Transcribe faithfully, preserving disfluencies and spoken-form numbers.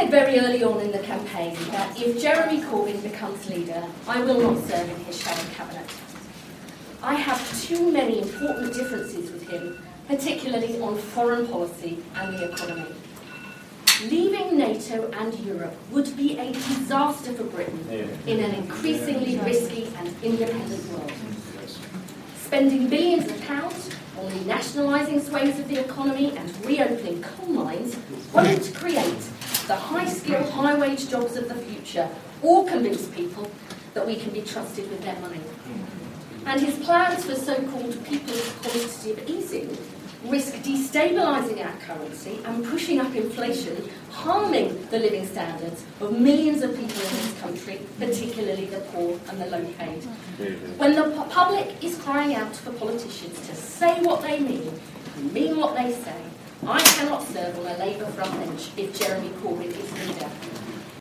said very early on in the campaign that if Jeremy Corbyn becomes leader, I will not serve in his shadow cabinet. I have too many important differences with him, particularly on foreign policy and the economy. Leaving NATO and Europe would be a disaster for Britain in an increasingly risky and independent world. Spending billions of pounds on renationalising swathes of the economy and reopening coal mines won't create the high-skilled, high-wage jobs of the future or convince people that we can be trusted with their money. And his plans for so-called people's quantitative easing risk destabilising our currency and pushing up inflation, harming the living standards of millions of people in this country, particularly the poor and the low-paid. When the pu- public is crying out for politicians to say what they mean and mean what they say, I cannot serve on a Labour front bench if Jeremy Corbyn